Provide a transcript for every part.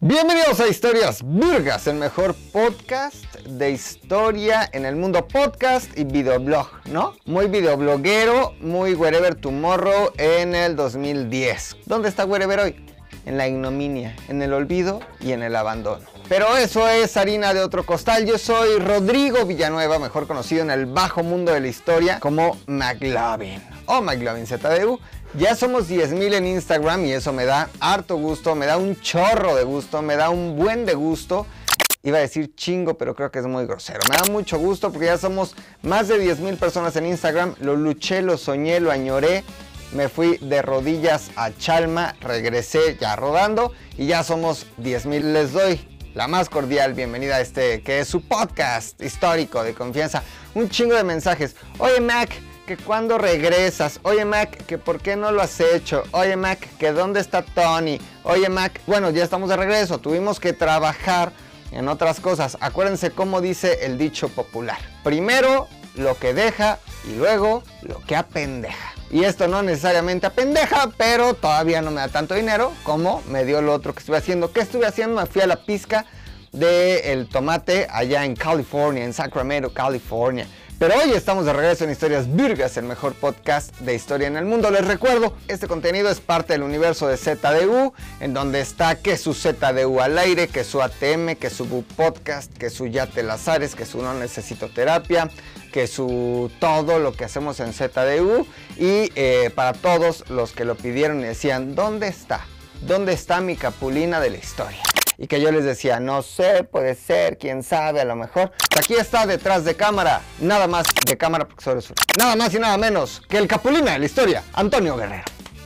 Bienvenidos a Historias Virgas, el mejor podcast de historia en el mundo podcast y videoblog, ¿no? Muy videobloguero, muy Wherever Tomorrow en el 2010. ¿Dónde está Wherever hoy? En la ignominia, en el olvido y en el abandono. Pero eso es harina de otro costal. Yo soy Rodrigo Villanueva, mejor conocido en el bajo mundo de la historia como McLovin o McLovin ZDU. Ya somos 10,000 en Instagram y eso me da harto gusto, me da un chorro de gusto, me da un buen de gusto. Iba a decir chingo, pero creo que es muy grosero. Me da mucho gusto porque ya somos más de 10,000 personas en Instagram. Lo luché, lo soñé, lo añoré. Me fui de rodillas a Chalma, regresé ya rodando y ya somos 10,000. Les doy la más cordial bienvenida a este que es su podcast histórico de confianza. Un chingo de mensajes. Oye Mac, que cuando regresas. Oye Mac, que por qué no lo has hecho. Oye Mac, que dónde está Tony. Oye Mac, bueno, ya estamos de regreso. Tuvimos que trabajar en otras cosas. Acuérdense cómo dice el dicho popular. Primero lo que deja y luego lo que apendeja. Y esto no necesariamente apendeja, pero todavía no me da tanto dinero como me dio lo otro que estuve haciendo. ¿Qué estuve haciendo? Me fui a la pizca del tomate allá en California, en Sacramento, California. Pero hoy estamos de regreso en Historias Virgas, el mejor podcast de historia en el mundo. Les recuerdo, este contenido es parte del universo de ZDU, en donde está que su ZDU al aire, que su ATM, que su Bu Podcast, que su Ya te las ares, que su No necesito terapia, que su todo lo que hacemos en ZDU. Y para todos los que lo pidieron y decían, ¿dónde está? ¿Dónde está mi capulina de la historia? Y que yo les decía, no sé, puede ser, quién sabe, a lo mejor. Aquí está detrás de cámara, nada más de cámara porque solo es uno. Nada más y nada menos que el capulina de la historia, Antonio Guerrero.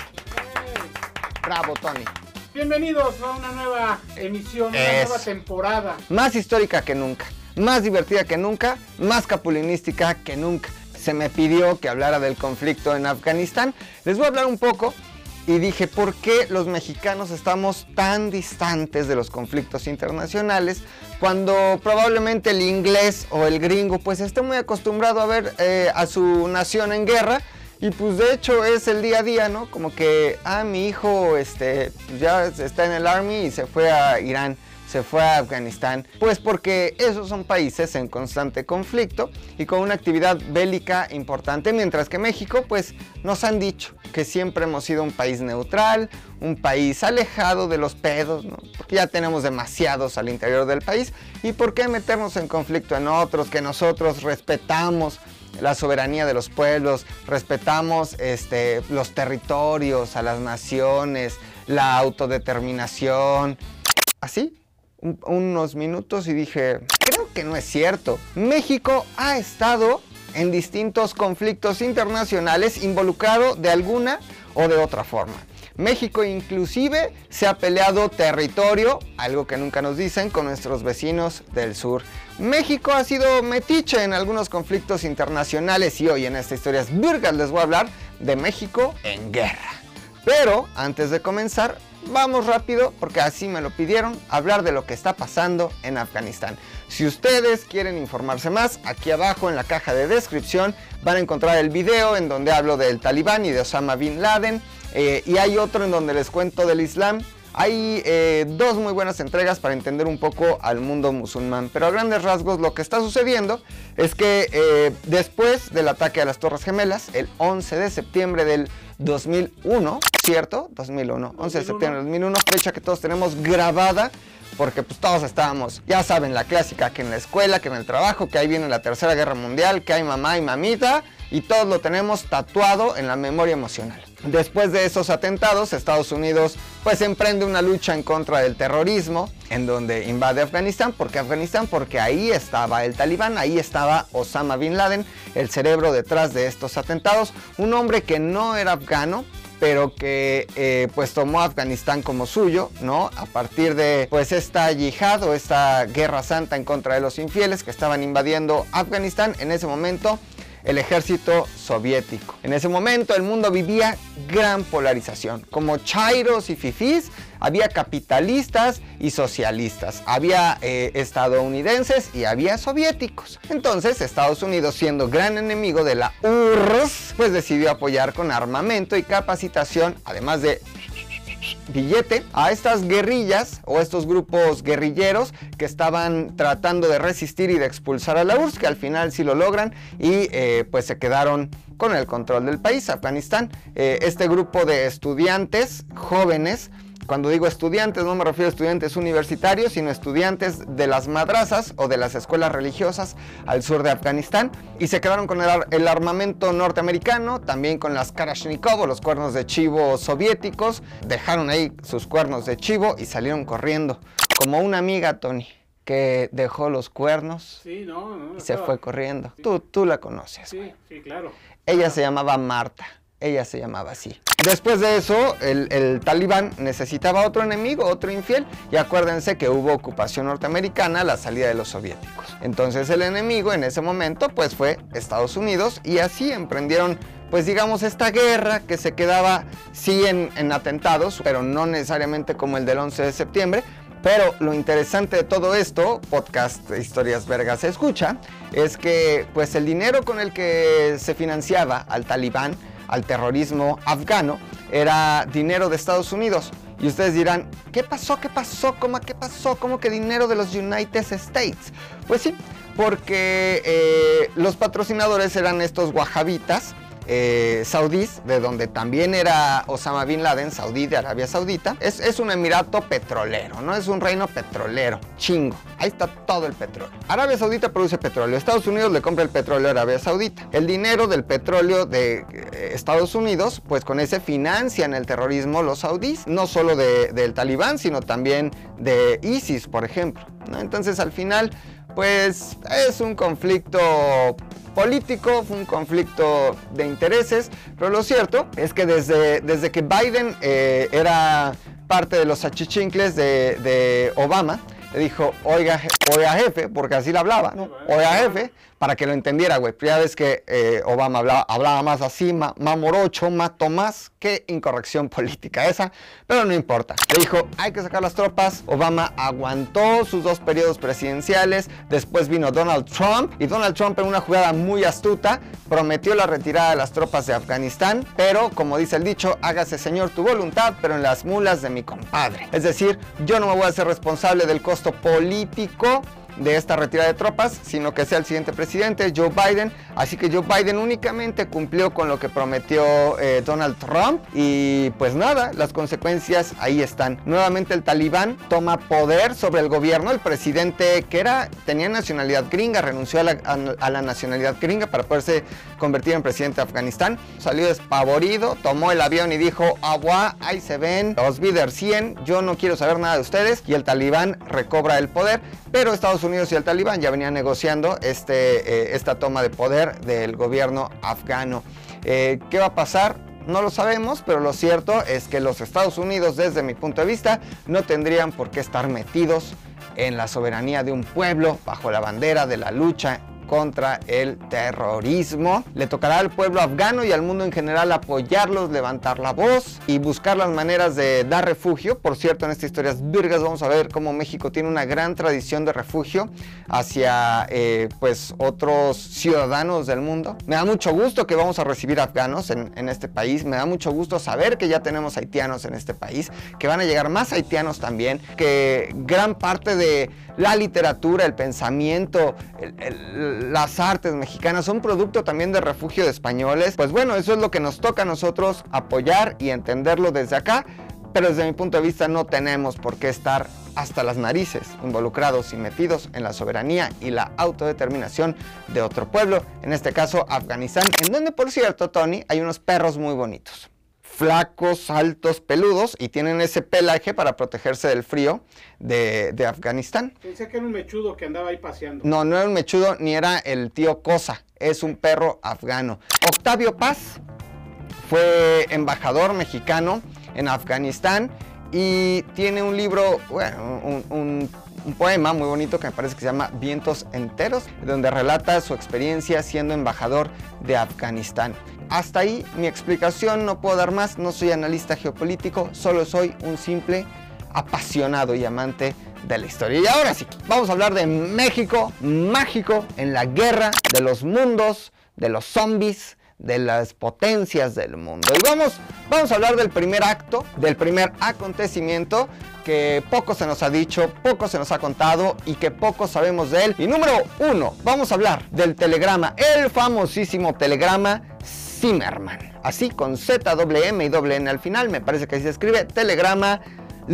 Bravo, Tony. Bienvenidos a una nueva emisión, una nueva temporada. Más histórica que nunca, más divertida que nunca, más capulinística que nunca. Se me pidió que hablara del conflicto en Afganistán. Les voy a hablar un poco. Y dije, ¿por qué los mexicanos estamos tan distantes de los conflictos internacionales cuando probablemente el inglés o el gringo pues esté muy acostumbrado a ver a su nación en guerra? Y pues de hecho es el día a día, ¿no? Como que, mi hijo pues ya está en el Army y se fue a Irán, se fue a Afganistán. Pues porque esos son países en constante conflicto y con una actividad bélica importante, mientras que México pues nos han dicho que siempre hemos sido un país neutral, un país alejado de los pedos, ¿no? Porque ya tenemos demasiados al interior del país. ¿Y por qué meternos en conflicto en otros? Que nosotros respetamos la soberanía de los pueblos, respetamos los territorios, a las naciones, la autodeterminación. Así, unos minutos y dije, creo que no es cierto. México ha estado en distintos conflictos internacionales involucrado de alguna o de otra forma. México inclusive se ha peleado territorio, algo que nunca nos dicen, con nuestros vecinos del sur. México ha sido metiche en algunos conflictos internacionales y hoy en esta Historias Virgas les voy a hablar de México en guerra. Pero antes de comenzar, vamos rápido, porque así me lo pidieron, hablar de lo que está pasando en Afganistán. Si ustedes quieren informarse más, aquí abajo en la caja de descripción van a encontrar el video en donde hablo del Talibán y de Osama Bin Laden. Y hay otro en donde les cuento del Islam. Hay dos muy buenas entregas para entender un poco al mundo musulmán. Pero a grandes rasgos lo que está sucediendo es que después del ataque a las Torres Gemelas, el 11 de septiembre del 2001, ¿cierto? 2001, 11 de septiembre del 2001, fecha que todos tenemos grabada, porque pues todos estábamos, ya saben, la clásica, que en la escuela, que en el trabajo, que ahí viene la Tercera Guerra Mundial, que hay mamá y mamita, y todos lo tenemos tatuado en la memoria emocional. Después de esos atentados, Estados Unidos pues emprende una lucha en contra del terrorismo, en donde invade Afganistán. ¿Por qué Afganistán? Porque ahí estaba el Talibán, ahí estaba Osama Bin Laden, el cerebro detrás de estos atentados, un hombre que no era afgano, pero que pues tomó Afganistán como suyo, ¿no? A partir de pues esta yihad o esta guerra santa en contra de los infieles que estaban invadiendo Afganistán en ese momento. El ejército soviético. En ese momento el mundo vivía gran polarización. Como chairos y fifís, había capitalistas y socialistas. Había estadounidenses y había soviéticos. Entonces Estados Unidos, siendo gran enemigo de la URSS, pues decidió apoyar con armamento y capacitación, además de billete a estas guerrillas o estos grupos guerrilleros que estaban tratando de resistir y de expulsar a la URSS, que al final sí lo logran y pues se quedaron con el control del país, Afganistán. Este grupo de estudiantes jóvenes, cuando digo estudiantes no me refiero a estudiantes universitarios, sino estudiantes de las madrazas o de las escuelas religiosas al sur de Afganistán, y se quedaron con el armamento norteamericano, también con las Kalashnikov o los cuernos de chivo soviéticos. Dejaron ahí sus cuernos de chivo y salieron corriendo, como una amiga, Tony, que dejó los cuernos y se fue corriendo. Sí. Tú la conoces. Sí, sí, claro. Ella se llamaba Marta, ella se llamaba así. Después de eso, el talibán necesitaba otro enemigo, otro infiel, y acuérdense que hubo ocupación norteamericana a la salida de los soviéticos. Entonces el enemigo en ese momento pues fue Estados Unidos, y así emprendieron pues digamos esta guerra que se quedaba sí en atentados, pero no necesariamente como el del 11 de septiembre. Pero lo interesante de todo esto, podcast Historias Vergas se escucha, es que pues el dinero con el que se financiaba al talibán, al terrorismo afgano, era dinero de Estados Unidos. Y ustedes dirán, ¿qué pasó? ¿Qué pasó? ¿Cómo qué pasó? ¿Cómo que dinero de los United States? Pues sí, porque los patrocinadores eran estos wahabitas, saudíes, de donde también era Osama Bin Laden, saudí de Arabia Saudita. Es un emirato petrolero, ¿no? Es un reino petrolero, chingo. Ahí está todo el petróleo. Arabia Saudita produce petróleo, Estados Unidos le compra el petróleo a Arabia Saudita. El dinero del petróleo de Estados Unidos, pues con ese financian el terrorismo los saudíes, no solo del talibán, sino también de ISIS, por ejemplo, ¿no? Entonces al final, pues es un conflicto político, fue un conflicto de intereses, pero lo cierto es que desde que Biden era parte de los achichincles de Obama, le dijo, oiga jefe, porque así le hablaba, ¿no? Oiga jefe, para que lo entendiera, güey. Ya ves que Obama hablaba más así, más morocho, más Tomás. Qué incorrección política esa, pero no importa. Le dijo, hay que sacar las tropas. Obama aguantó sus 2 periodos presidenciales. Después vino Donald Trump, y Donald Trump, en una jugada muy astuta, prometió la retirada de las tropas de Afganistán, pero como dice el dicho, hágase señor tu voluntad, pero en las mulas de mi compadre. Es decir, yo no me voy a hacer responsable del costo político de esta retirada de tropas, sino que sea el siguiente presidente, Joe Biden. Así que Joe Biden únicamente cumplió con lo que prometió Donald Trump, y pues nada, las consecuencias ahí están. Nuevamente el talibán toma poder sobre el gobierno. El presidente, que tenía nacionalidad gringa, renunció a la nacionalidad gringa para poderse convertir en presidente de Afganistán. Salió despavorido, tomó el avión y dijo, agua, ahí se ven, os vi der 100, yo no quiero saber nada de ustedes, y el talibán recobra el poder. Pero Estados Unidos y el talibán ya venían negociando esta toma de poder del gobierno afgano. ¿Qué va a pasar? No lo sabemos, pero lo cierto es que los Estados Unidos, desde mi punto de vista, no tendrían por qué estar metidos en la soberanía de un pueblo bajo la bandera de la lucha contra el terrorismo. Le tocará al pueblo afgano y al mundo en general apoyarlos, levantar la voz y buscar las maneras de dar refugio. Por cierto, en estas historias virgas vamos a ver cómo México tiene una gran tradición de refugio hacia pues otros ciudadanos del mundo. Me da mucho gusto que vamos a recibir afganos en este país. Me da mucho gusto saber que ya tenemos haitianos en este país, que van a llegar más haitianos también, que gran parte de la literatura, el pensamiento, las artes mexicanas son producto también de refugio de españoles. Pues bueno, eso es lo que nos toca a nosotros apoyar y entenderlo desde acá, pero desde mi punto de vista no tenemos por qué estar hasta las narices involucrados y metidos en la soberanía y la autodeterminación de otro pueblo, en este caso Afganistán, en donde, por cierto, Tony, hay unos perros muy bonitos. Flacos, altos, peludos, y tienen ese pelaje para protegerse del frío de Afganistán. Pensé que era un mechudo que andaba ahí paseando. No, no era un mechudo ni era el tío Cosa, es un perro afgano. Octavio Paz fue embajador mexicano en Afganistán y tiene un libro, bueno, un poema muy bonito que me parece que se llama Vientos Enteros, donde relata su experiencia siendo embajador de Afganistán. Hasta ahí mi explicación, no puedo dar más, no soy analista geopolítico, solo soy un simple apasionado y amante de la historia. Y ahora sí, vamos a hablar de México mágico en la guerra de los mundos, de los zombies, de las potencias del mundo. Y vamos a hablar del primer acto, del primer acontecimiento que poco se nos ha dicho, poco se nos ha contado y que poco sabemos de él. Y número 1, vamos a hablar del telegrama, el famosísimo telegrama Zimmermann. Así con Z-M y doble N al final, me parece que así se escribe, telegrama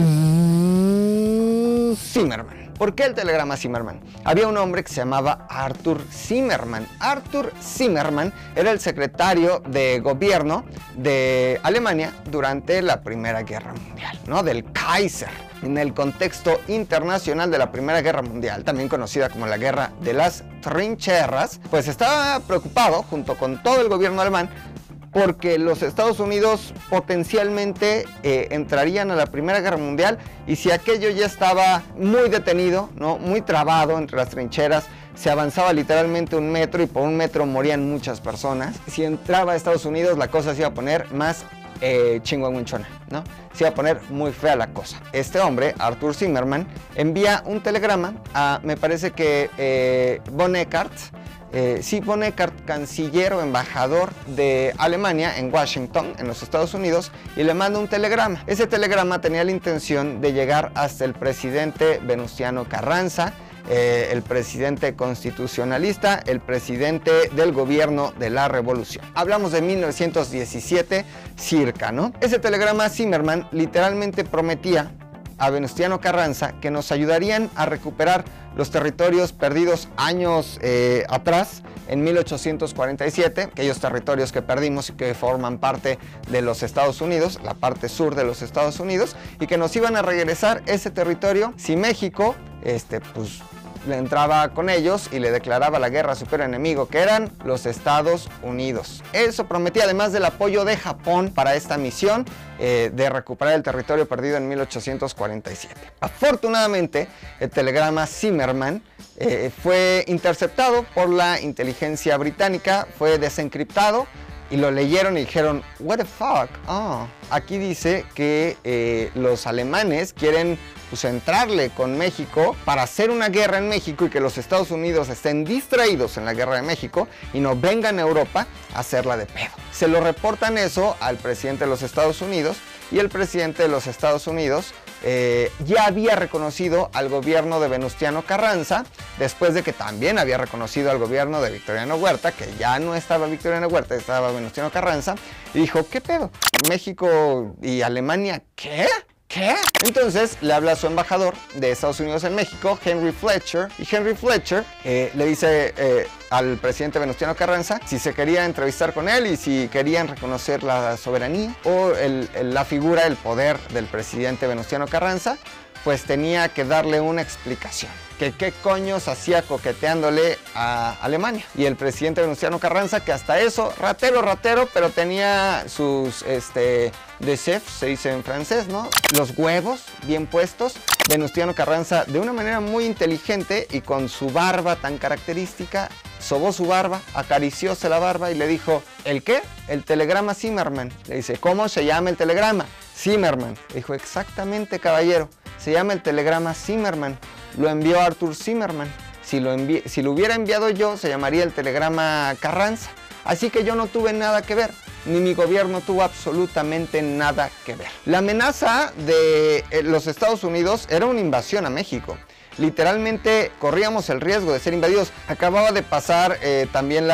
Zimmermann. ¿Por qué el telegrama Zimmermann? Había un hombre que se llamaba Arthur Zimmermann. Arthur Zimmermann era el secretario de gobierno de Alemania durante la Primera Guerra Mundial, ¿no? Del Kaiser. En el contexto internacional de la Primera Guerra Mundial, también conocida como la Guerra de las Trincheras, pues estaba preocupado, junto con todo el gobierno alemán, porque los Estados Unidos potencialmente entrarían a la Primera Guerra Mundial, y si aquello ya estaba muy detenido, ¿no? Muy trabado entre las trincheras, se avanzaba literalmente 1 metro y por 1 metro morían muchas personas. Si entraba a Estados Unidos, la cosa se iba a poner más chingüengüenchona, ¿no? Se iba a poner muy fea la cosa. Este hombre, Arthur Zimmermann, envía un telegrama a, me parece que von Eckart, von Eckart, canciller o embajador de Alemania en Washington, en los Estados Unidos, y le manda un telegrama. Ese telegrama tenía la intención de llegar hasta el presidente Venustiano Carranza, el presidente constitucionalista, el presidente del gobierno de la revolución. Hablamos de 1917 circa, ¿no? Ese telegrama Zimmermann literalmente prometía a Venustiano Carranza que nos ayudarían a recuperar los territorios perdidos años atrás, en 1847, aquellos territorios que perdimos y que forman parte de los Estados Unidos, la parte sur de los Estados Unidos, y que nos iban a regresar ese territorio si México, pues, le entraba con ellos y le declaraba la guerra a su peor enemigo, que eran los Estados Unidos. Eso prometía, además del apoyo de Japón para esta misión de recuperar el territorio perdido en 1847. Afortunadamente, el telegrama Zimmermann fue interceptado por la inteligencia británica, fue desencriptado, y lo leyeron y dijeron, what the fuck, aquí dice que los alemanes quieren, pues, entrarle con México para hacer una guerra en México, y que los Estados Unidos estén distraídos en la guerra de México y no vengan a Europa a hacerla de pedo. Se lo reportan eso al presidente de los Estados Unidos, y el presidente de los Estados Unidos ya había reconocido al gobierno de Venustiano Carranza, después de que también había reconocido al gobierno de Victoriano Huerta, que ya no estaba Victoriano Huerta, estaba Venustiano Carranza, y dijo, ¿qué pedo? ¿México y Alemania qué? ¿Qué? Entonces le habla a su embajador de Estados Unidos en México, Henry Fletcher, y Henry Fletcher le dice al presidente Venustiano Carranza si se quería entrevistar con él y si querían reconocer la soberanía o la figura, el poder del presidente Venustiano Carranza, pues tenía que darle una explicación. Que qué coños hacía coqueteándole a Alemania. Y el presidente Venustiano Carranza, que hasta eso, ratero, pero tenía sus, de chef, se dice en francés, ¿no? Los huevos bien puestos. Venustiano Carranza, de una manera muy inteligente y con su barba tan característica, sobó su barba, acaricióse la barba y le dijo, ¿el qué? El telegrama Zimmermann. Le dice, ¿cómo se llama el telegrama? Zimmermann. Le dijo, exactamente, caballero, se llama el telegrama Zimmermann. Lo envió Arthur Zimmermann. Si lo hubiera enviado yo, se llamaría el telegrama Carranza. Así que yo no tuve nada que ver, ni mi gobierno tuvo absolutamente nada que ver. La amenaza de los Estados Unidos era una invasión a México. Literalmente corríamos el riesgo de ser invadidos. Acababa de pasar también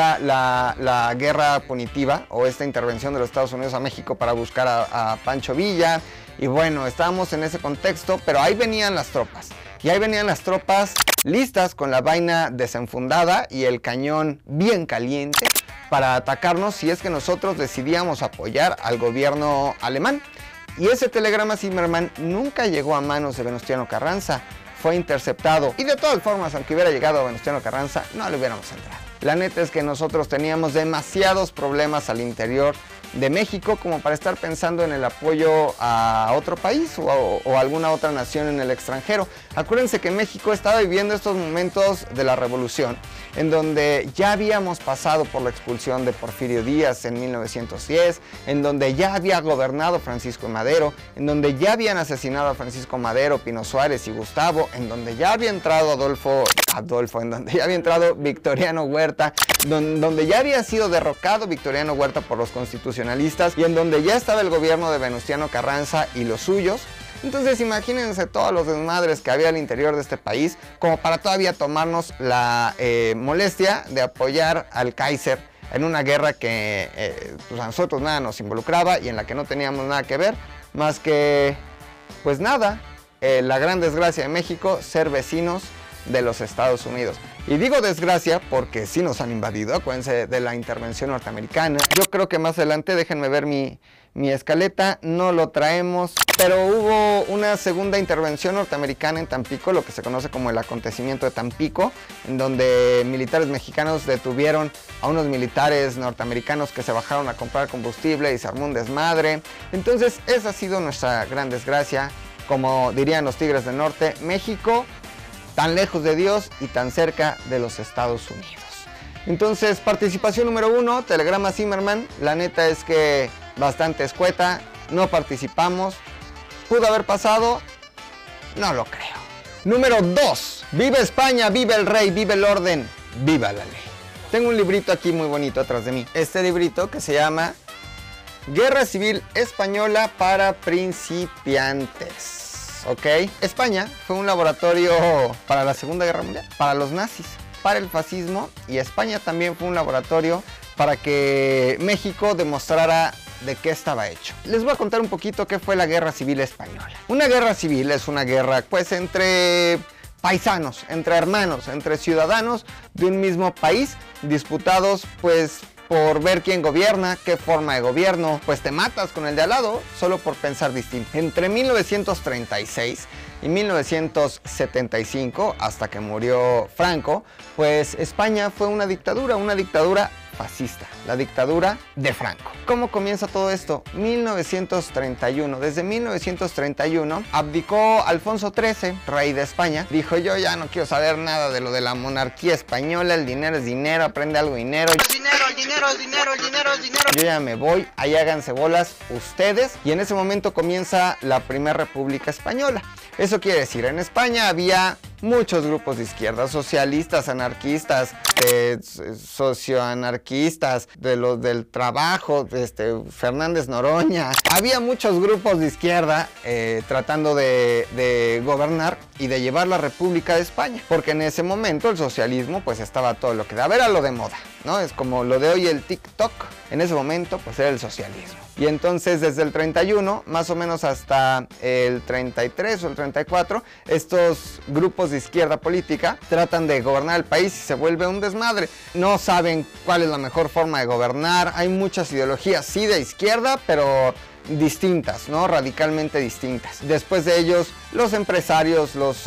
la guerra punitiva, o esta intervención de los Estados Unidos a México para buscar a Pancho Villa. Y bueno, estábamos en ese contexto, pero ahí venían las tropas. Y ahí venían las tropas listas con la vaina desenfundada y el cañón bien caliente para atacarnos si es que nosotros decidíamos apoyar al gobierno alemán. Y ese telegrama Zimmermann nunca llegó a manos de Venustiano Carranza, fue interceptado. Y de todas formas, aunque hubiera llegado a Venustiano Carranza, no le hubiéramos entrado. La neta es que nosotros teníamos demasiados problemas al interior de México como para estar pensando en el apoyo a otro país o alguna otra nación en el extranjero. Acuérdense que México estaba viviendo estos momentos de la revolución, en donde ya habíamos pasado por la expulsión de Porfirio Díaz en 1910, en donde ya había gobernado Francisco Madero, en donde ya habían asesinado a Francisco Madero, Pino Suárez y Gustavo, en donde ya había entrado en donde ya había entrado Victoriano Huerta, donde ya había sido derrocado Victoriano Huerta por los constitucionalistas y en donde ya estaba el gobierno de Venustiano Carranza y los suyos. Entonces imagínense todos los desmadres que había al interior de este país como para todavía tomarnos la molestia de apoyar al Kaiser en una guerra que pues a nosotros nada nos involucraba y en la que no teníamos nada que ver, más que, pues nada, la gran desgracia de México, ser vecinos de los Estados Unidos. Y digo desgracia porque sí nos han invadido, acuérdense de la intervención norteamericana. Yo creo que más adelante, déjenme ver mi escaleta, no lo traemos, pero hubo una segunda intervención norteamericana en Tampico, lo que se conoce como el acontecimiento de Tampico, en donde militares mexicanos detuvieron a unos militares norteamericanos que se bajaron a comprar combustible y se armó un desmadre. Entonces esa ha sido nuestra gran desgracia, como dirían los Tigres del Norte, México tan lejos de Dios y tan cerca de los Estados Unidos. Entonces, participación número 1, Telegrama Zimmerman. La neta es que bastante escueta, no participamos. ¿Pudo haber pasado? No lo creo. Número 2, viva España, viva el rey, viva el orden, viva la ley. Tengo un librito aquí muy bonito atrás de mí. Este librito que se llama Guerra Civil Española para principiantes. ¿Ok? España fue un laboratorio para la Segunda Guerra Mundial, para los nazis, para el fascismo, y España también fue un laboratorio para que México demostrara de qué estaba hecho. Les voy a contar un poquito qué fue la Guerra Civil Española. Una guerra civil es una guerra pues entre paisanos, entre hermanos, entre ciudadanos de un mismo país, disputados pues por ver quién gobierna, qué forma de gobierno, pues te matas con el de al lado solo por pensar distinto. Entre 1936 y 1975, hasta que murió Franco, pues España fue una dictadura fascista, la dictadura de Franco. ¿Cómo comienza todo esto? 1931. Desde 1931 abdicó Alfonso XIII, rey de España. Dijo: yo ya no quiero saber nada de lo de la monarquía española, el dinero es dinero, aprende algo dinero. Yo ya me voy, ahí háganse bolas ustedes. Y en ese momento comienza la primera República Española. Eso quiere decir, en España había muchos grupos de izquierda, socialistas, anarquistas, socioanarquistas, de los del trabajo, Fernández Noroña. Había muchos grupos de izquierda tratando de gobernar y de llevar la República de España, porque en ese momento el socialismo pues estaba todo lo que daba, era lo de moda, ¿no? Es como lo de hoy el TikTok, en ese momento pues era el socialismo. Y entonces desde el 31 más o menos hasta el 33 o el 34, estos grupos de izquierda política tratan de gobernar el país y se vuelve un desmadre. No saben cuál es la mejor forma de gobernar, hay muchas ideologías sí de izquierda, pero distintas, ¿no? Radicalmente distintas. Después de ellos, los empresarios, los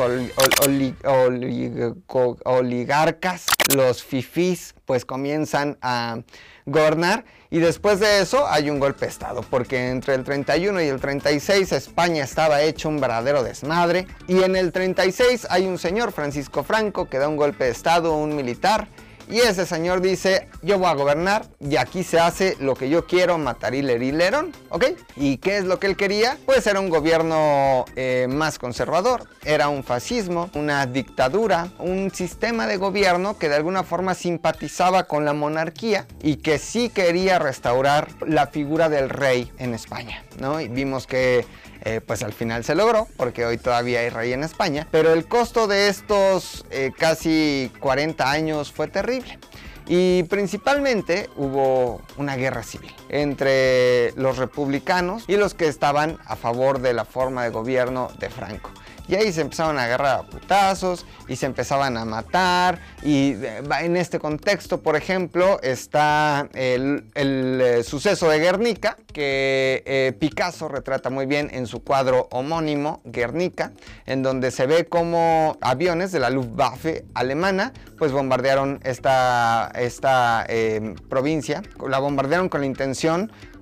oligarcas, los fifís, pues comienzan a gobernar. Y después de eso hay un golpe de estado, porque entre el 31 y el 36 España estaba hecho un verdadero desmadre. Y en el 36 hay un señor, Francisco Franco, que da un golpe de estado, un militar. Y ese señor dice: yo voy a gobernar y aquí se hace lo que yo quiero, matarilerillerón, ¿ok? ¿Y qué es lo que él quería? Pues era un gobierno más conservador, era un fascismo, una dictadura, un sistema de gobierno que de alguna forma simpatizaba con la monarquía y que sí quería restaurar la figura del rey en España, ¿no? Y vimos que pues al final se logró, porque hoy todavía hay rey en España, pero el costo de estos casi 40 años fue terrible. Y principalmente hubo una guerra civil entre los republicanos y los que estaban a favor de la forma de gobierno de Franco. Y ahí se empezaron a agarrar a putazos y se empezaban a matar. Y en este contexto, por ejemplo, está el suceso de Guernica, que Picasso retrata muy bien en su cuadro homónimo, Guernica, en donde se ve cómo aviones de la Luftwaffe alemana pues bombardearon esta provincia. La bombardearon con la intención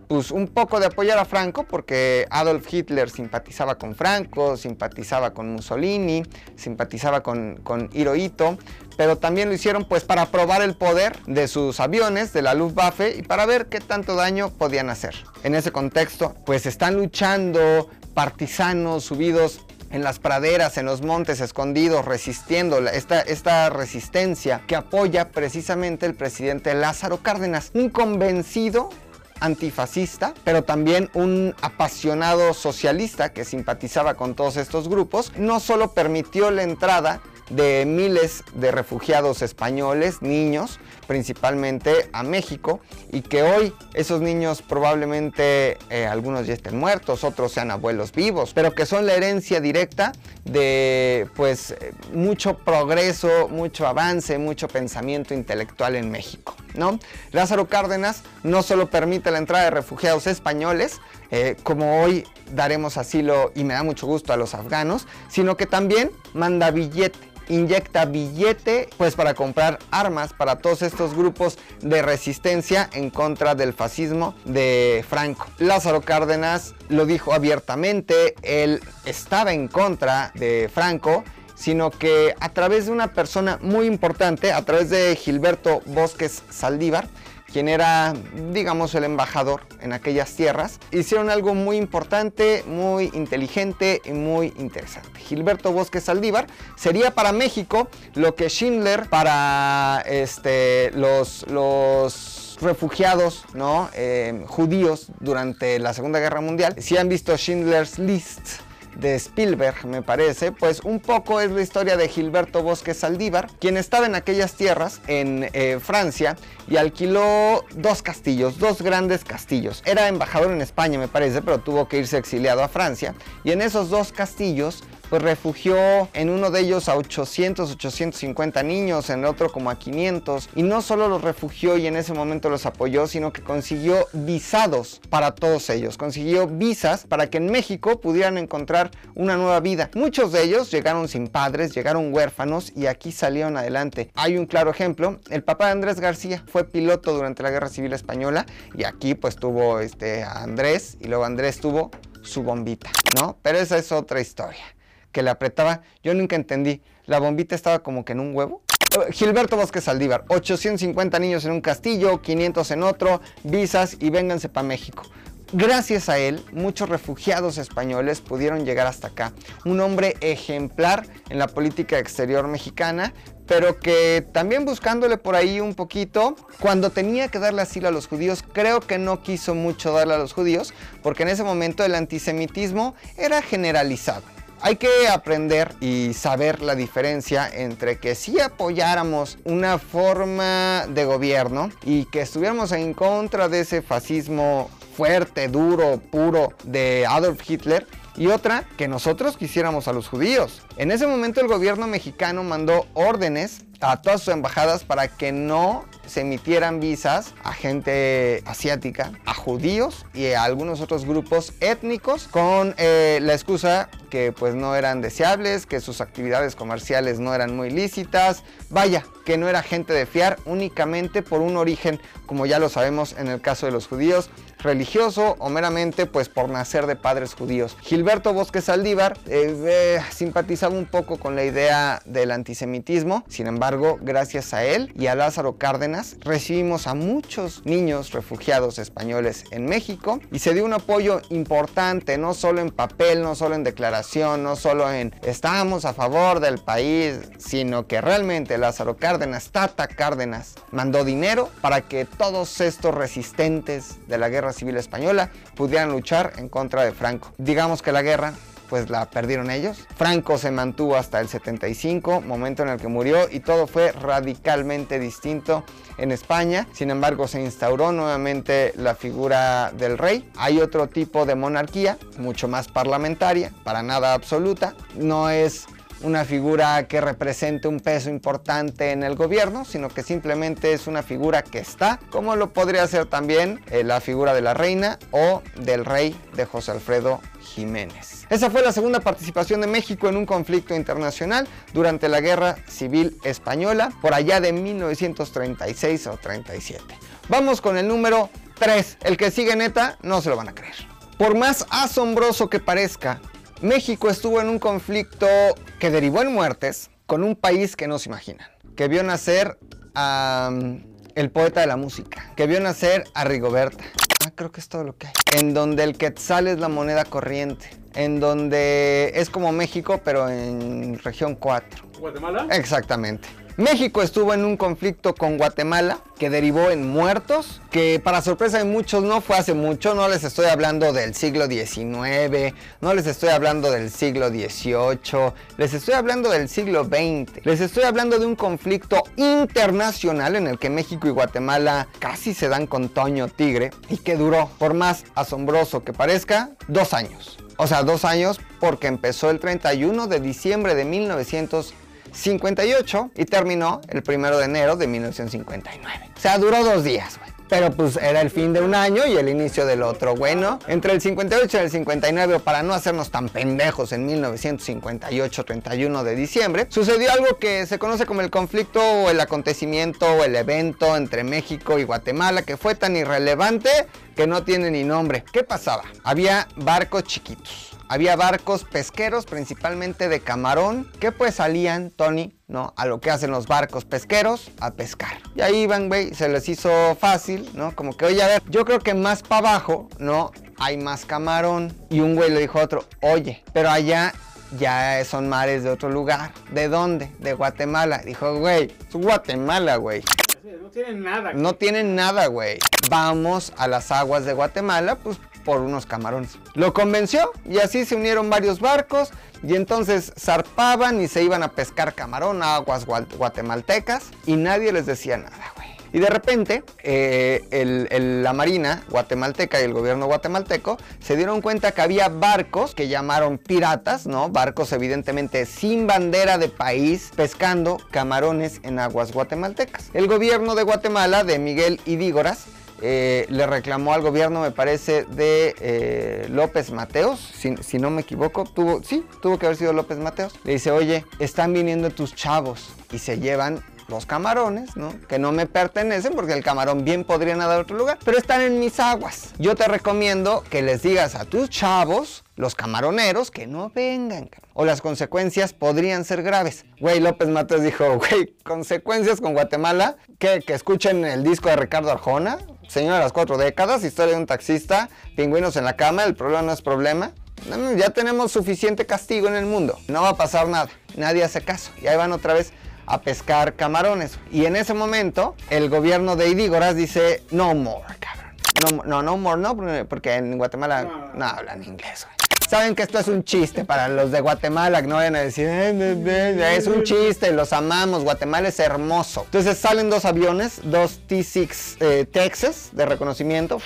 pues un poco de apoyar a Franco, porque Adolf Hitler simpatizaba con Franco, simpatizaba con Mussolini, simpatizaba con Hirohito, pero también lo hicieron pues para probar el poder de sus aviones, de la Luftwaffe, y para ver qué tanto daño podían hacer. En ese contexto, pues están luchando partisanos subidos en las praderas, en los montes, escondidos, resistiendo esta resistencia que apoya precisamente el presidente Lázaro Cárdenas, un convencido antifascista, pero también un apasionado socialista que simpatizaba con todos estos grupos. No solo permitió la entrada de miles de refugiados españoles, niños, principalmente a México, y que hoy esos niños probablemente algunos ya estén muertos, otros sean abuelos vivos, pero que son la herencia directa de pues mucho progreso, mucho avance, mucho pensamiento intelectual en México, ¿no? Lázaro Cárdenas no solo permite la entrada de refugiados españoles, como hoy daremos asilo y me da mucho gusto a los afganos, sino que también manda billete, inyecta billete pues para comprar armas para todos estos grupos de resistencia en contra del fascismo de Franco. Lázaro Cárdenas lo dijo abiertamente, él estaba en contra de Franco, sino que a través de una persona muy importante, a través de Gilberto Bosques Saldívar, quien era, digamos, el embajador en aquellas tierras, hicieron algo muy importante, muy inteligente y muy interesante. Gilberto Bosques Saldívar sería para México lo que Schindler para los refugiados, ¿no? Judíos durante la Segunda Guerra Mundial. Si han visto Schindler's List de Spielberg, me parece, pues un poco es la historia de Gilberto Bosques Saldívar, quien estaba en aquellas tierras en Francia y alquiló dos castillos, dos grandes castillos. Era embajador en España, me parece, pero tuvo que irse exiliado a Francia, y en esos dos castillos pues refugió en uno de ellos a 850 niños, en el otro como a 500, y no solo los refugió y en ese momento los apoyó, sino que consiguió visados para todos ellos, consiguió visas para que en México pudieran encontrar una nueva vida. Muchos de ellos llegaron sin padres, llegaron huérfanos y aquí salieron adelante. Hay un claro ejemplo, el papá de Andrés García fue piloto durante la Guerra Civil Española y aquí pues tuvo a Andrés, y luego Andrés tuvo su bombita, ¿no? Pero esa es otra historia que le apretaba. Yo nunca entendí, la bombita estaba como que en un huevo. Gilberto Bosques Saldívar, 850 niños en un castillo, 500 en otro, visas y vénganse para México. Gracias a él, muchos refugiados españoles pudieron llegar hasta acá. Un hombre ejemplar en la política exterior mexicana, pero que también buscándole por ahí un poquito, cuando tenía que darle asilo a los judíos, creo que no quiso mucho darle a los judíos, porque en ese momento el antisemitismo era generalizado. Hay que aprender y saber la diferencia entre que sí apoyáramos una forma de gobierno y que estuviéramos en contra de ese fascismo fuerte, duro, puro de Adolf Hitler, y otra, que nosotros quisiéramos a los judíos. En ese momento el gobierno mexicano mandó órdenes a todas sus embajadas para que no se emitieran visas a gente asiática, a judíos y a algunos otros grupos étnicos, con la excusa que pues no eran deseables, que sus actividades comerciales no eran muy lícitas, vaya, que no era gente de fiar, únicamente por un origen, como ya lo sabemos en el caso de los judíos, religioso o meramente pues por nacer de padres judíos. Gilberto Bosques Saldívar simpatizaba un poco con la idea del antisemitismo, sin embargo, gracias a él y a Lázaro Cárdenas, recibimos a muchos niños refugiados españoles en México y se dio un apoyo importante, no solo en papel, no solo en declaración, no solo en estamos a favor del país, sino que realmente Lázaro Cárdenas, Tata Cárdenas, mandó dinero para que todos estos resistentes de la Guerra Civil Española pudieran luchar en contra de Franco. Digamos que la guerra pues la perdieron ellos. Franco se mantuvo hasta el 75, momento en el que murió, y todo fue radicalmente distinto en España. Sin embargo, se instauró nuevamente la figura del rey. Hay otro tipo de monarquía, mucho más parlamentaria, para nada absoluta. No es una figura que represente un peso importante en el gobierno, sino que simplemente es una figura que está, como lo podría ser también la figura de la reina o del rey de José Alfredo Jiménez. Esa fue la segunda participación de México en un conflicto internacional durante la Guerra Civil Española, por allá de 1936 o 37. Vamos con el número 3. El que sigue neta, no se lo van a creer. Por más asombroso que parezca, México estuvo en un conflicto que derivó en muertes con un país que no se imaginan. Que vio nacer a el poeta de la música. Que vio nacer a Rigoberta. Creo que es todo lo que hay. En donde el quetzal es la moneda corriente. En donde es como México, pero en región 4. ¿Guatemala? Exactamente. México estuvo en un conflicto con Guatemala que derivó en muertos, que para sorpresa de muchos no fue hace mucho. No les estoy hablando del siglo XIX, no les estoy hablando del siglo XVIII, les estoy hablando del siglo XX. Les estoy hablando de un conflicto internacional en el que México y Guatemala casi se dan con Toño Tigre y que duró, por más asombroso que parezca, 2 años. O sea, 2 años porque empezó el 31 de diciembre de 1958 y terminó el 1 de enero de 1959. O sea, duró 2 días, güey. Pero pues era el fin de un año y el inicio del otro. Bueno, entre el 58 y el 59, para no hacernos tan pendejos, en 1958, 31 de diciembre, sucedió algo que se conoce como el conflicto o el acontecimiento o el evento entre México y Guatemala, que fue tan irrelevante que no tiene ni nombre. ¿Qué pasaba? Había barcos chiquitos. Había barcos pesqueros, principalmente de camarón, que pues salían, Tony, ¿no? A lo que hacen los barcos pesqueros, a pescar. Y ahí iban, güey, se les hizo fácil, ¿no? Como que, oye, a ver, yo creo que más para abajo, ¿no? Hay más camarón. Y un güey le dijo a otro, oye, pero allá ya son mares de otro lugar. ¿De dónde? De Guatemala. Dijo, güey, es Guatemala, güey. No tienen nada. No tienen nada, güey. Vamos a las aguas de Guatemala, pues por unos camarones. Lo convenció y así se unieron varios barcos y entonces zarpaban y se iban a pescar camarón a aguas guatemaltecas y nadie les decía nada, güey. Y de repente la marina guatemalteca y el gobierno guatemalteco se dieron cuenta que había barcos que llamaron piratas, ¿no? Barcos evidentemente sin bandera de país pescando camarones en aguas guatemaltecas. El gobierno de Guatemala, de Miguel Ydígoras, le reclamó al gobierno, me parece, de López Mateos, si no me equivoco, tuvo que haber sido López Mateos. Le dice, oye, están viniendo tus chavos y se llevan los camarones, ¿no? Que no me pertenecen porque el camarón bien podría nadar a otro lugar, pero están en mis aguas. Yo te recomiendo que les digas a tus chavos, los camaroneros, que no vengan, o las consecuencias podrían ser graves. Güey, López Mateos dijo, güey, consecuencias con Guatemala, que escuchen el disco de Ricardo Arjona, Señor de las 4 décadas, historia de un taxista, pingüinos en la cama, el problema no es problema. Ya tenemos suficiente castigo en el mundo, no va a pasar nada, nadie hace caso, y ahí van otra vez a pescar camarones. Y en ese momento, el gobierno de Ydígoras dice, no more, cabrón. No more, no, porque en Guatemala no hablan inglés, güey. Saben que esto es un chiste para los de Guatemala, que no vayan a decir, es un chiste, los amamos, Guatemala es hermoso. Entonces salen 2 aviones, 2 T-6 Texas de reconocimiento.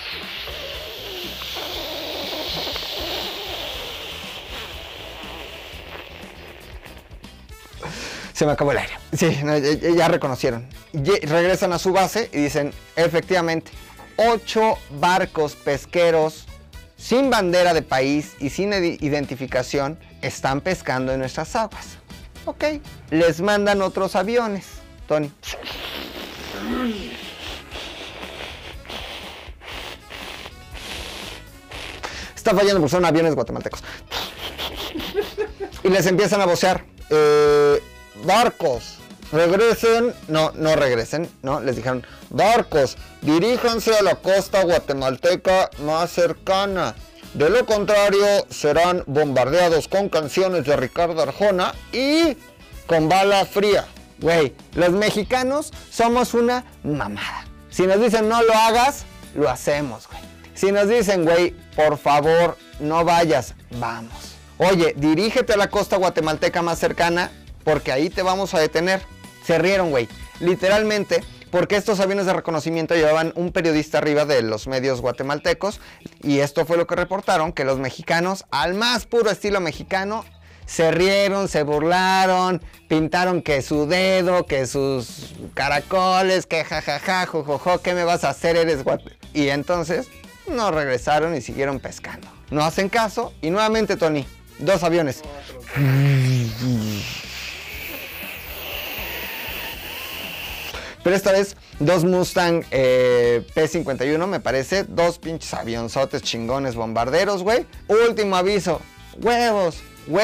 Se me acabó el aire. Sí, ya reconocieron. Regresan a su base y dicen, efectivamente, 8 barcos pesqueros sin bandera de país y sin identificación están pescando en nuestras aguas. Ok, les mandan otros aviones, Tony. Está fallando porque son aviones guatemaltecos. Y les empiezan a vocear. Barcos, regresen, no regresen, no, les dijeron, barcos, diríjanse a la costa guatemalteca más cercana, de lo contrario serán bombardeados con canciones de Ricardo Arjona y con bala fría. Güey, los mexicanos somos una mamada. Si nos dicen no lo hagas, lo hacemos, güey. Si nos dicen, güey, por favor, no vayas, vamos. Oye, dirígete a la costa guatemalteca más cercana, porque ahí te vamos a detener. Se rieron, güey. Literalmente, porque estos aviones de reconocimiento llevaban un periodista arriba de los medios guatemaltecos. Y esto fue lo que reportaron, que los mexicanos, al más puro estilo mexicano, se rieron, se burlaron, pintaron que su dedo, que sus caracoles, que jajaja, jojojo, ¿qué me vas a hacer? Eres guate. Y entonces, no regresaron y siguieron pescando. No hacen caso. Y nuevamente, Tony, 2 aviones. pero esta vez 2 Mustang P-51, me parece, 2 pinches avionzotes chingones bombarderos, güey. Último aviso, huevos,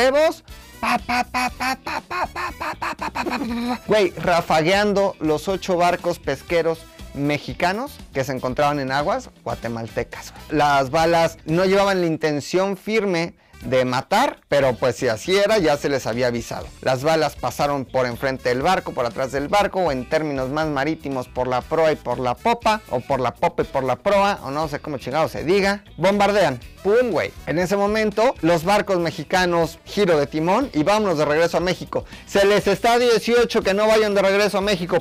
güey, rafagueando los 8 barcos pesqueros mexicanos que se encontraban en aguas guatemaltecas. Las balas no llevaban la intención firme de matar, pero pues si así era, ya se les había avisado. Las balas pasaron por enfrente del barco, por atrás del barco, o en términos más marítimos, por la proa y por la popa, o por la popa y por la proa, o no sé cómo chingado se diga. Bombardean, pum, güey. En ese momento, los barcos mexicanos, giro de timón y vámonos de regreso a México. Se les está 18 que no vayan de regreso a México.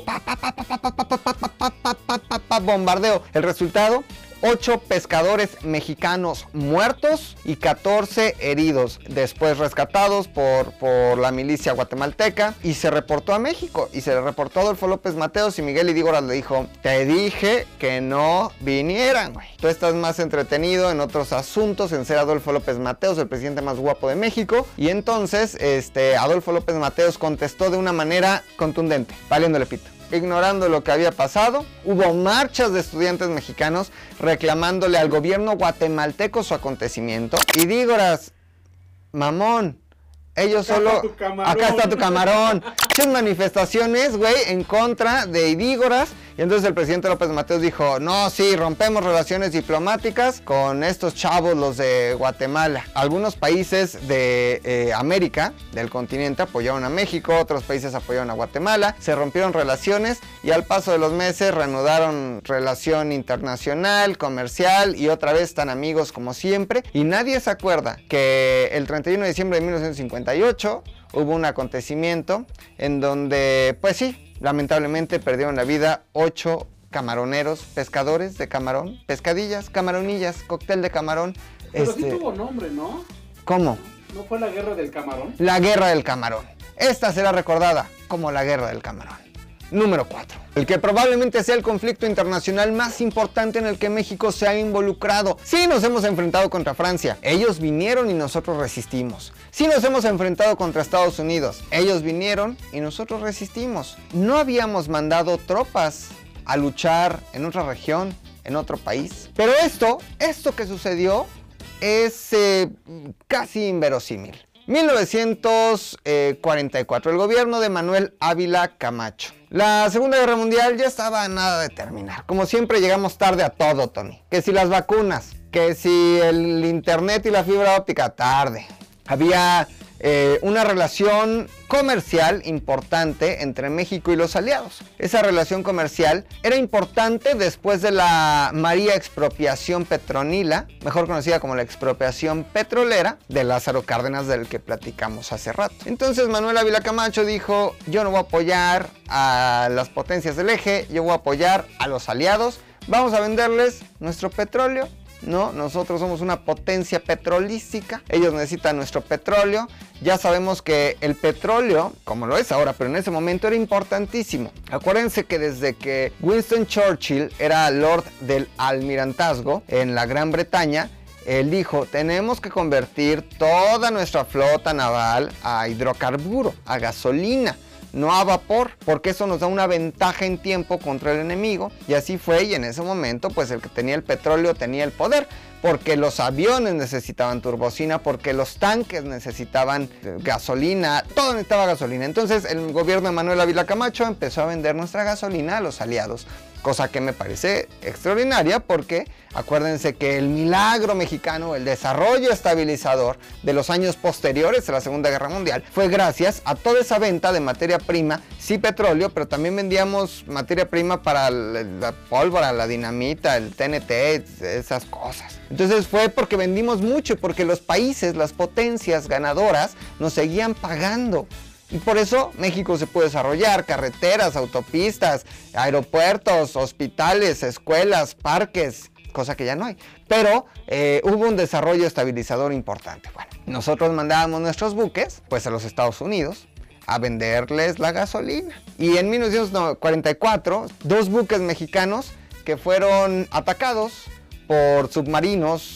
Bombardeo. El resultado, 8 pescadores mexicanos muertos y 14 heridos, después rescatados por la milicia guatemalteca, y se reportó a México, y se le reportó a Adolfo López Mateos, y Miguel Ydígoras le dijo, te dije que no vinieran, güey. Tú estás más entretenido en otros asuntos, en ser Adolfo López Mateos, el presidente más guapo de México, y entonces Adolfo López Mateos contestó de una manera contundente, valiéndole pito. Ignorando lo que había pasado, hubo marchas de estudiantes mexicanos reclamándole al gobierno guatemalteco su acontecimiento. Ydígoras, mamón, ellos acá solo... Está acá está tu camarón. Muchas manifestaciones, güey, en contra de Ydígoras. Y entonces el presidente López Mateos dijo, no, sí, rompemos relaciones diplomáticas con estos chavos, los de Guatemala. Algunos países de América, del continente, apoyaron a México, otros países apoyaron a Guatemala, se rompieron relaciones y al paso de los meses reanudaron relación internacional, comercial y otra vez están amigos como siempre. Y nadie se acuerda que el 31 de diciembre de 1958 hubo un acontecimiento en donde, pues sí, lamentablemente perdieron la vida 8 camaroneros, pescadores de camarón, pescadillas, camaronillas, cóctel de camarón. Pero sí tuvo nombre, ¿no? ¿Cómo? ¿No fue la guerra del camarón? La guerra del camarón. Esta será recordada como la guerra del camarón. Número 4. El que probablemente sea el conflicto internacional más importante en el que México se ha involucrado. Sí nos hemos enfrentado contra Francia, ellos vinieron y nosotros resistimos. Sí nos hemos enfrentado contra Estados Unidos, ellos vinieron y nosotros resistimos. No habíamos mandado tropas a luchar en otra región, en otro país. Pero esto que sucedió es casi inverosímil. 1944, el gobierno de Manuel Ávila Camacho. La Segunda Guerra Mundial ya estaba a nada de terminar. Como siempre llegamos tarde a todo, Tony. Que si las vacunas, que si el internet y la fibra óptica, tarde. Había una relación comercial importante entre México y los aliados. Esa relación comercial era importante después de la María Expropiación Petronila, mejor conocida como la expropiación petrolera de Lázaro Cárdenas, del que platicamos hace rato. Entonces Manuel Ávila Camacho dijo, yo no voy a apoyar a las potencias del eje, yo voy a apoyar a los aliados, vamos a venderles nuestro petróleo. No, nosotros somos una potencia petrolística, ellos necesitan nuestro petróleo. Ya sabemos que el petróleo, como lo es ahora, pero en ese momento era importantísimo. Acuérdense que desde que Winston Churchill era Lord del Almirantazgo en la Gran Bretaña, él dijo, tenemos que convertir toda nuestra flota naval a hidrocarburo, a gasolina, no a vapor, porque eso nos da una ventaja en tiempo contra el enemigo. Y así fue, y en ese momento pues el que tenía el petróleo tenía el poder, porque los aviones necesitaban turbocina, porque los tanques necesitaban gasolina, todo necesitaba gasolina. Entonces el gobierno de Manuel Ávila Camacho empezó a vender nuestra gasolina a los aliados, cosa que me parece extraordinaria, porque acuérdense que el milagro mexicano, el desarrollo estabilizador de los años posteriores a la Segunda Guerra Mundial, fue gracias a toda esa venta de materia prima, sí petróleo, pero también vendíamos materia prima para la pólvora, la dinamita, el TNT, esas cosas. Entonces fue porque vendimos mucho, porque los países, las potencias ganadoras nos seguían pagando. Y por eso México se pudo desarrollar, carreteras, autopistas, aeropuertos, hospitales, escuelas, parques, cosa que ya no hay. Pero hubo un desarrollo estabilizador importante. Bueno, nosotros mandábamos nuestros buques, pues a los Estados Unidos, a venderles la gasolina. Y en 1944, 2 buques mexicanos que fueron atacados por submarinos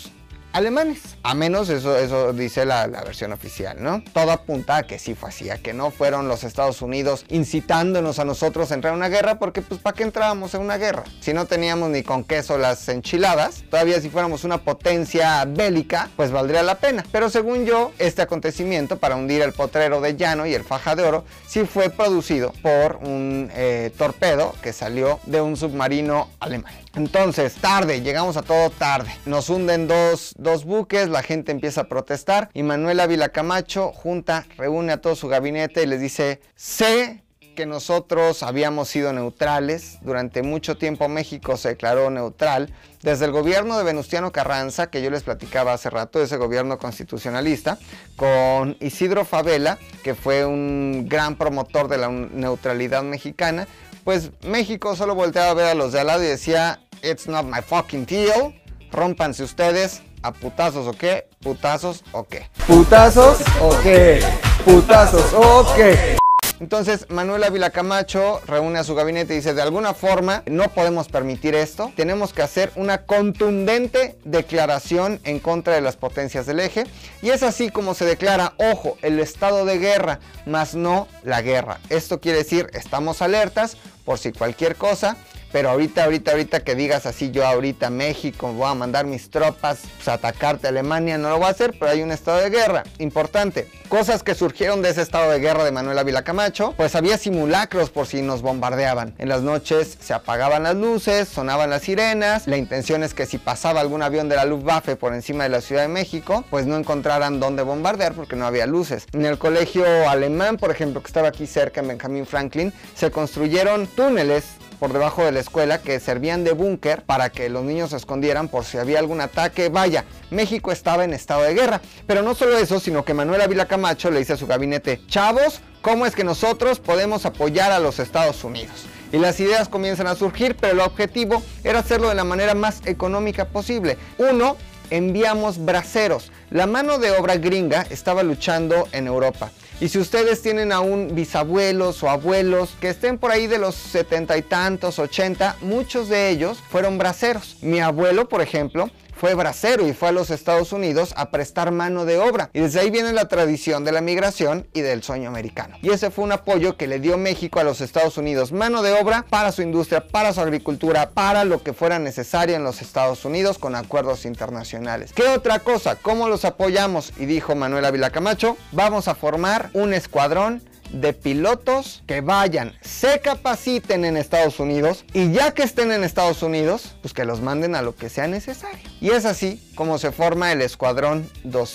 alemanes. A menos eso dice la versión oficial, ¿no? Todo apunta a que sí fue así, a que no fueron los Estados Unidos incitándonos a nosotros a entrar en una guerra, porque pues ¿para qué entrábamos en una guerra? Si no teníamos ni con queso las enchiladas, todavía si fuéramos una potencia bélica, pues valdría la pena. Pero según yo, este acontecimiento para hundir el potrero de Llano y el Faja de Oro sí fue producido por un torpedo que salió de un submarino alemán. Entonces, tarde, llegamos a todo tarde. Nos hunden dos buques, la gente empieza a protestar y Manuel Ávila Camacho reúne a todo su gabinete y les dice: sé que nosotros habíamos sido neutrales, durante mucho tiempo México se declaró neutral, desde el gobierno de Venustiano Carranza, que yo les platicaba hace rato, ese gobierno constitucionalista, con Isidro Fabela, que fue un gran promotor de la neutralidad mexicana, pues México solo volteaba a ver a los de al lado y decía: it's not my fucking deal, rómpanse ustedes, a putazos o qué, putazos o qué. ¿Putazos o qué? ¿Putazos o qué? Entonces Manuel Ávila Camacho reúne a su gabinete y dice: de alguna forma no podemos permitir esto, tenemos que hacer una contundente declaración en contra de las potencias del eje, y es así como se declara, ojo, el estado de guerra, más no la guerra. Esto quiere decir, estamos alertas por si cualquier cosa, pero ahorita que digas así, yo ahorita México voy a mandar mis tropas a atacarte a Alemania, no lo voy a hacer, pero hay un estado de guerra. Importante, cosas que surgieron de ese estado de guerra de Manuel Ávila Camacho, pues había simulacros por si nos bombardeaban. En las noches se apagaban las luces, sonaban las sirenas, la intención es que si pasaba algún avión de la Luftwaffe por encima de la Ciudad de México, pues no encontraran dónde bombardear porque no había luces. En el colegio alemán, por ejemplo, que estaba aquí cerca en Benjamin Franklin, se construyeron túneles por debajo de la escuela que servían de búnker para que los niños se escondieran por si había algún ataque. Vaya, México estaba en estado de guerra. Pero no solo eso, sino que Manuel Ávila Camacho le dice a su gabinete: chavos, ¿cómo es que nosotros podemos apoyar a los Estados Unidos? Y las ideas comienzan a surgir, pero el objetivo era hacerlo de la manera más económica posible. Uno, enviamos braceros. La mano de obra gringa estaba luchando en Europa. Y si ustedes tienen aún bisabuelos o abuelos que estén por ahí de los 70 y tantos, 80, muchos de ellos fueron braceros. Mi abuelo, por ejemplo, fue bracero y fue a los Estados Unidos a prestar mano de obra. Y desde ahí viene la tradición de la migración y del sueño americano. Y ese fue un apoyo que le dio México a los Estados Unidos. Mano de obra para su industria, para su agricultura, para lo que fuera necesario en los Estados Unidos con acuerdos internacionales. ¿Qué otra cosa? ¿Cómo los apoyamos? Y dijo Manuel Ávila Camacho: vamos a formar un escuadrón de pilotos que vayan, se capaciten en Estados Unidos, y ya que estén en Estados Unidos, pues que los manden a lo que sea necesario. Y es así como se forma el Escuadrón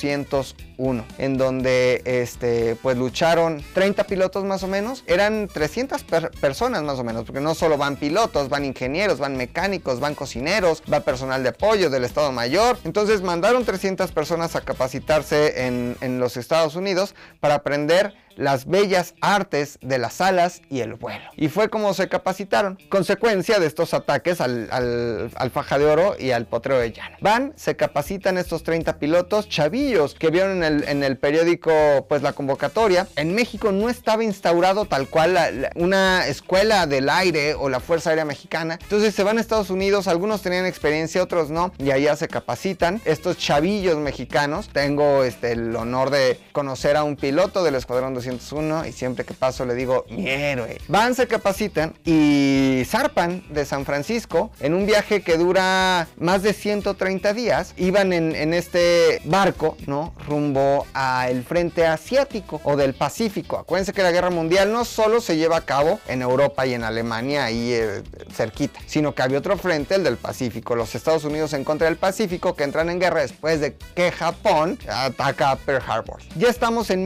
201, en donde pues lucharon 30 pilotos más o menos. Eran 300 personas más o menos, porque no solo van pilotos, van ingenieros, van mecánicos, van cocineros, va personal de apoyo del Estado Mayor. Entonces mandaron 300 personas a capacitarse en los Estados Unidos para aprender las bellas artes de las alas y el vuelo. Y fue como se capacitaron, consecuencia de estos ataques al Faja de Oro y al Potrero de Llano. Van, se capacitan estos 30 pilotos chavillos que vieron en el periódico pues la convocatoria. En México no estaba instaurado tal cual una escuela del aire o la Fuerza Aérea Mexicana. Entonces se van a Estados Unidos, algunos tenían experiencia, otros no, y allá se capacitan. Estos chavillos mexicanos, tengo el honor de conocer a un piloto del Escuadrón 201 y siempre que paso le digo: mi héroe. Van, se capacitan y zarpan de San Francisco en un viaje que dura más de 130 días. Iban en este barco, ¿no?, rumbo al frente asiático o del Pacífico. Acuérdense que la guerra mundial no solo se lleva a cabo en Europa y en Alemania, ahí cerquita, sino que había otro frente, el del Pacífico. Los Estados Unidos en contra del Pacífico, que entran en guerra después de que Japón ataca a Pearl Harbor. Ya estamos en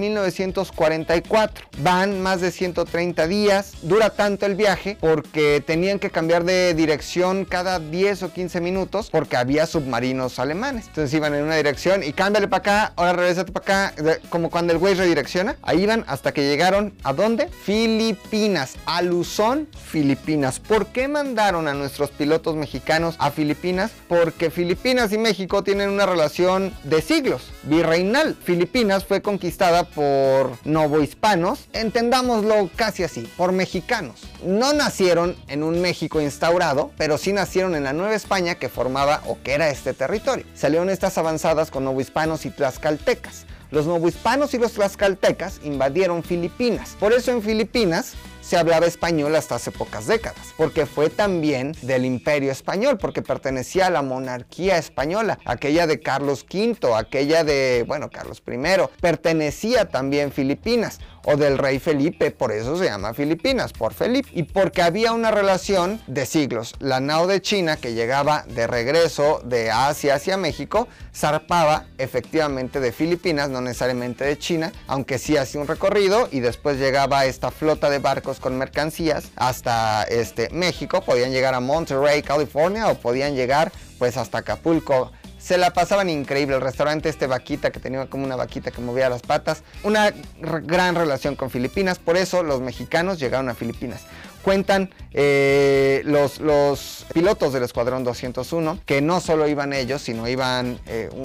1944. Van más de 130 días. Dura tanto el viaje porque tenían que cambiar de dirección cada 10 o 15 minutos porque había submarinos alemanes. Entonces iban en una dirección y cámbiale para acá, ahora regrésate para acá, como cuando el güey redirecciona. Ahí iban hasta que llegaron ¿a dónde? Filipinas, a Luzón, Filipinas. ¿Por qué mandaron a nuestros pilotos mexicanos a Filipinas? Porque Filipinas y México tienen una relación de siglos, virreinal. Filipinas fue conquistada por novohispanos, entendámoslo casi así, por mexicanos. no nacieron en un México instaurado, pero sí nacieron en la Nueva España que formaba o que era este territorio. Salieron estas avanzadas con novohispanos y tlaxcaltecas. Los novohispanos y los tlaxcaltecas invadieron Filipinas. Por eso en Filipinas se hablaba español hasta hace pocas décadas, porque fue también del Imperio Español, porque pertenecía a la monarquía española, aquella de Carlos V, aquella de, bueno, Carlos I, pertenecía también Filipinas, o del rey Felipe, por eso se llama Filipinas, por Felipe, y porque había una relación de siglos. La nao de China, que llegaba de regreso de Asia hacia México, zarpaba efectivamente de Filipinas, no necesariamente de China, aunque sí hacía un recorrido, y después llegaba esta flota de barcos con mercancías hasta México. Podían llegar a Monterey, California, o podían llegar pues hasta Acapulco. Se la pasaban increíble. El restaurante Vaquita, que tenía como una vaquita que movía las patas. Una gran relación con Filipinas. Por eso los mexicanos llegaron a Filipinas. Cuentan los pilotos del Escuadrón 201 que no solo iban ellos, sino iban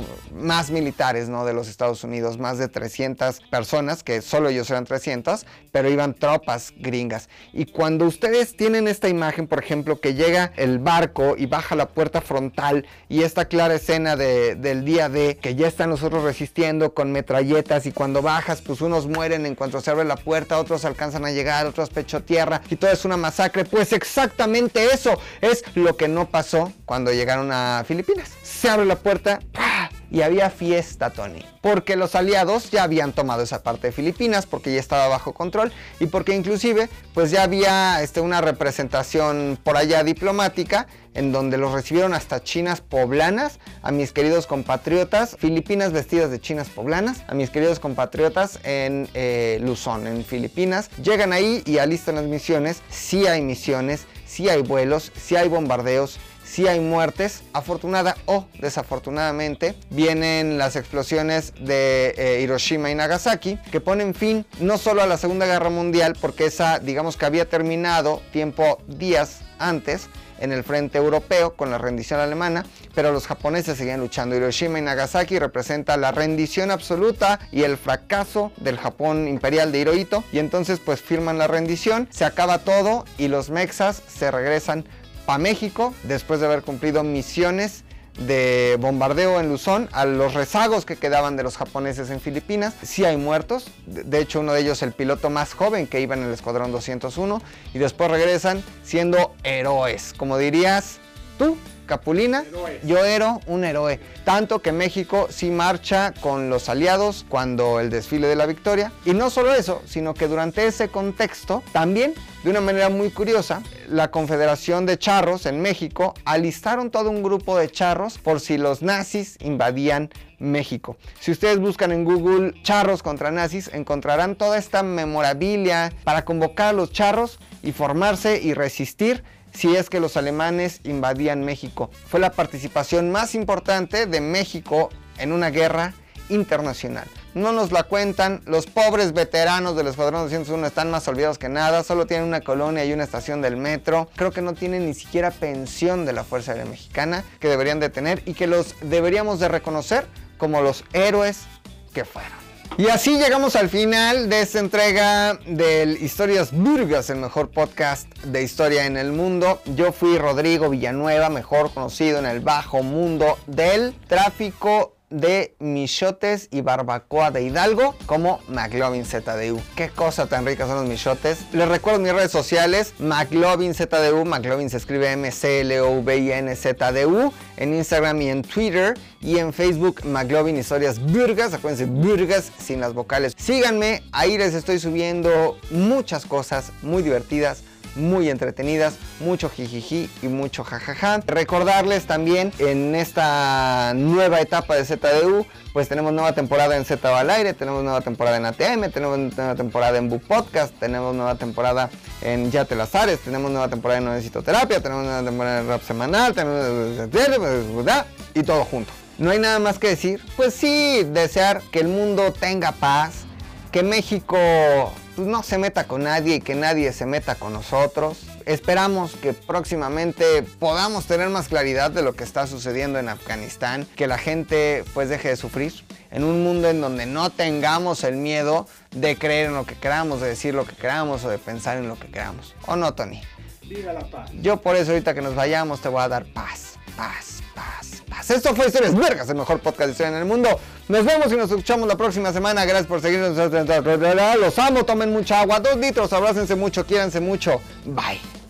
más militares, ¿no?, de los Estados Unidos, más de 300 personas, que solo ellos eran 300, pero iban tropas gringas. Y cuando ustedes tienen esta imagen, por ejemplo, que llega el barco y baja la puerta frontal, y esta clara escena del día D, que ya están los otros resistiendo con metralletas, y cuando bajas, pues unos mueren en cuanto se abre la puerta, otros alcanzan a llegar, otros pecho tierra, y todo es una masacre. Pues exactamente eso es lo que no pasó cuando llegaron a Filipinas. Se abre la puerta, ¡pah!, y había fiesta, Tony, porque los aliados ya habían tomado esa parte de Filipinas, porque ya estaba bajo control, y porque inclusive pues ya había una representación por allá diplomática, en donde los recibieron hasta chinas poblanas, a mis queridos compatriotas, Filipinas vestidas de chinas poblanas, a mis queridos compatriotas en Luzón, en Filipinas. Llegan ahí y alistan las misiones. Sí hay misiones, sí hay vuelos, sí hay bombardeos, sí hay muertes. Afortunada o desafortunadamente vienen las explosiones de Hiroshima y Nagasaki, que ponen fin no solo a la Segunda Guerra Mundial, porque esa, digamos que había terminado días antes en el frente europeo con la rendición alemana, pero los japoneses seguían luchando. Hiroshima y Nagasaki representa la rendición absoluta y el fracaso del Japón imperial de Hirohito, y entonces pues firman la rendición, se acaba todo y los mexas se regresan a México después de haber cumplido misiones de bombardeo en Luzón, a los rezagos que quedaban de los japoneses en Filipinas. Sí hay muertos, de hecho uno de ellos el piloto más joven que iba en el Escuadrón 201, y después regresan siendo héroes, como dirías tú, Capulina. Héroes. Yo era un héroe, tanto que México sí marcha con los aliados cuando el desfile de la victoria, y no solo eso, sino que durante ese contexto también, de una manera muy curiosa, la Confederación de Charros en México alistaron todo un grupo de charros por si los nazis invadían México. Si ustedes buscan en Google charros contra nazis, encontrarán toda esta memorabilia para convocar a los charros y formarse y resistir si es que los alemanes invadían México. Fue la participación más importante de México en una guerra internacional. No nos la cuentan, los pobres veteranos del Escuadrón 201 están más olvidados que nada, solo tienen una colonia y una estación del metro. Creo que no tienen ni siquiera pensión de la Fuerza Aérea Mexicana, que deberían de tener y que los deberíamos de reconocer como los héroes que fueron. Y así llegamos al final de esta entrega del Historias Burgas, el mejor podcast de historia en el mundo. Yo fui Rodrigo Villanueva, mejor conocido en el bajo mundo del tráfico de michotes y barbacoa de Hidalgo como McLovin ZDU. Qué cosa tan rica son los michotes. Les recuerdo mis redes sociales, McLovin ZDU, McLovin se escribe MCLOVINZDU, en Instagram y en Twitter, y en Facebook McLovin Historias Burgas, acuérdense, Burgas sin las vocales. Síganme, ahí les estoy subiendo muchas cosas muy divertidas, muy entretenidas, mucho jijiji y mucho jajaja. Recordarles también, en esta nueva etapa de ZDU, pues tenemos nueva temporada en Z al Aire, tenemos nueva temporada en ATM, tenemos nueva temporada en Book Podcast, tenemos nueva temporada en Ya te las Ares, tenemos nueva temporada en No Necesito Terapia, tenemos nueva temporada en Rap Semanal, tenemos y todo junto. No hay nada más que decir, pues sí, desear que el mundo tenga paz, que México pues no se meta con nadie y que nadie se meta con nosotros. Esperamos que próximamente podamos tener más claridad de lo que está sucediendo en Afganistán, que la gente pues deje de sufrir, en un mundo en donde no tengamos el miedo de creer en lo que queramos, de decir lo que queramos o de pensar en lo que queramos. ¿O no, Tony? Viva la paz. Yo por eso ahorita que nos vayamos te voy a dar paz, paz, paz, paz. Esto fue Historias Vergas, el mejor podcast de historia en el mundo. Nos vemos y nos escuchamos la próxima semana. Gracias por seguirnos. Los amo, tomen mucha agua, 2 litros, abrácense mucho, quiéranse mucho. Bye.